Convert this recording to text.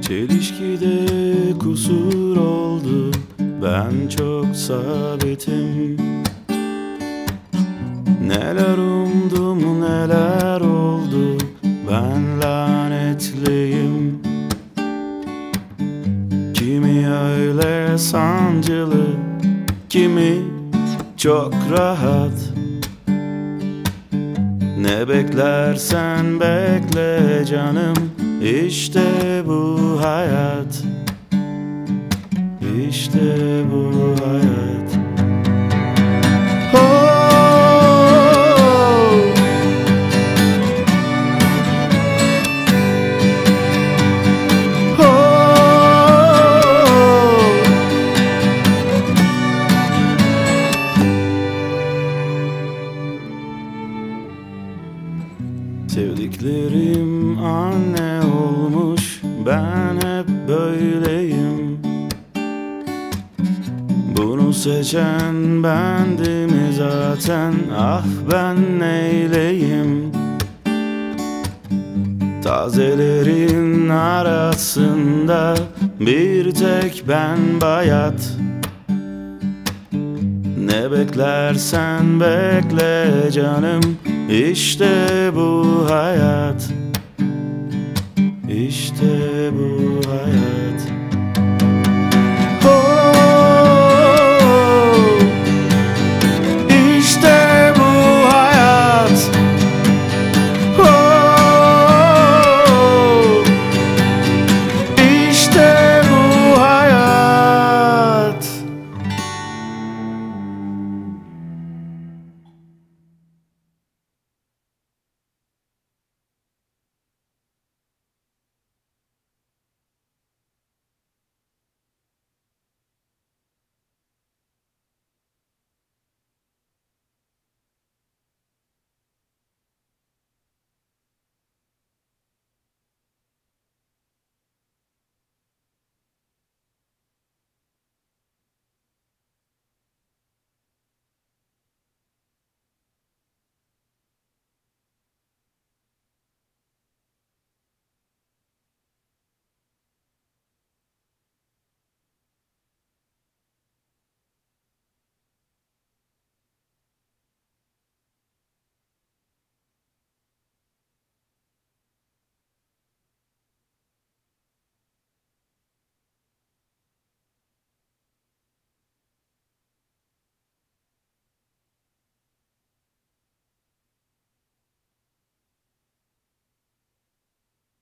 Çelişkide kusur oldu, ben çok sabitim. Neler umdum neler oldu, ben lanetliyim. Kimi öyle sancılı, kimi çok rahat. Ne beklersen bekle canım, İşte bu hayat, işte bu hayat. Oh! Sevdiklerim anne olmuş, ben hep böyleyim. Bunu seçen bendim zaten, ah ben neyleyim. Tazelerin arasında bir tek ben bayat. Ne beklersen bekle canım, İşte bu hayat,